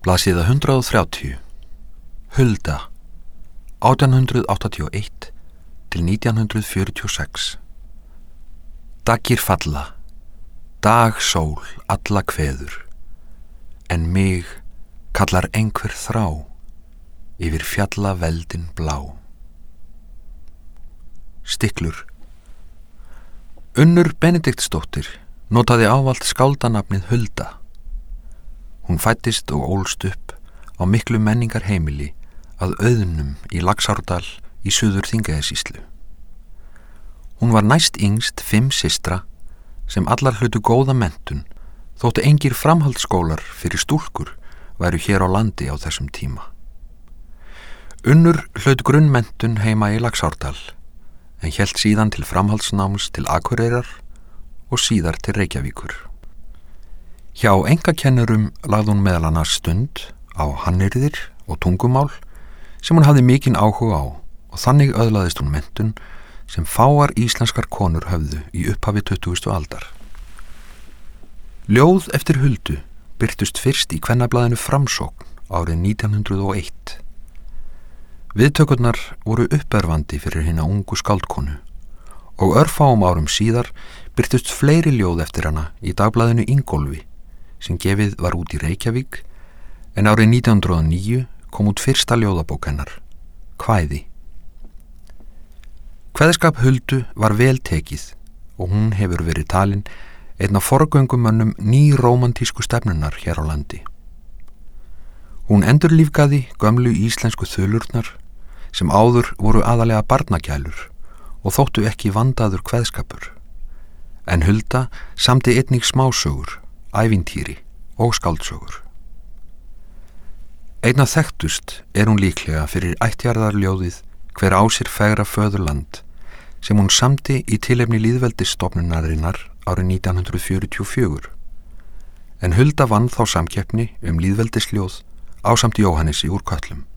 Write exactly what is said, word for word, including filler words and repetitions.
Blaðsíða hundrað og þrjátíu. Hulda, átján hundrað áttatíu og eitt til nítján hundruð fjörutíu og sex. Daggir falla, dag sól alla kveður, en mig kallar einhver þrá yfir fjalla veldin blá. Stiklur. Unnur Benediktsdóttir notaði ávallt skáldanafnið Hulda. Hún fæddist og ólst upp á miklu menningar heimili að Auðnum í Laxárdal í Suður Þingeyjarsýslu. Hún var næst yngst fimm systra sem allar hlutu góða menntun þóttu engir framhaldsskólar fyrir stúlkur væru hér á landi á þessum tíma. Unnur hlaut grunnmenntun heima í Laxárdal en hélt síðan til framhaldsnáms til Akureyrar og síðar til Reykjavíkur. Hjá einkakennurum lagði hún meðal annars stund á hannyrðir og tungumál sem hún hafði mikinn áhuga á og þannig öðlaðist hún menntun sem fáar íslenskar konur höfðu í upphafi tuttugustu aldar. Ljóð eftir Huldu birtust fyrst í kvennablaðinu Framsókn árið nítján hundruð og eitt. Viðtökurnar voru uppörvandi fyrir hina ungu skáldkonu og örfáum árum síðar birtust fleiri ljóð eftir hana í dagblaðinu Ingólfi sem gefið var út í Reykjavík, en árið nítján hundruð og níu kom út fyrsta ljóðabók hennar, Kvæði. Kveðskap Huldu var vel tekið og hún hefur verið talin einn af forgöngumönnum nýrómantísku stefnunnar hér á landi. Hún endurlífgaði gömlu íslensku þulurnar sem áður voru aðalega barnagælur og þóttu ekki vandaður kveðskapur, en Hulda samdi einnig smásögur, ævintýri og skáldsögur. Einna þekktust er hún líklega fyrir ættjarðarljóðið Hver á sér fegra föðurland sem hún samdi í tilefni lýðveldisstofnunarinnar árið nítján hundruð fjörutíu og fjögur, en Hulda vann þá samkeppni um lýðveldisljóð ásamt Jóhannesi úr Kötlum.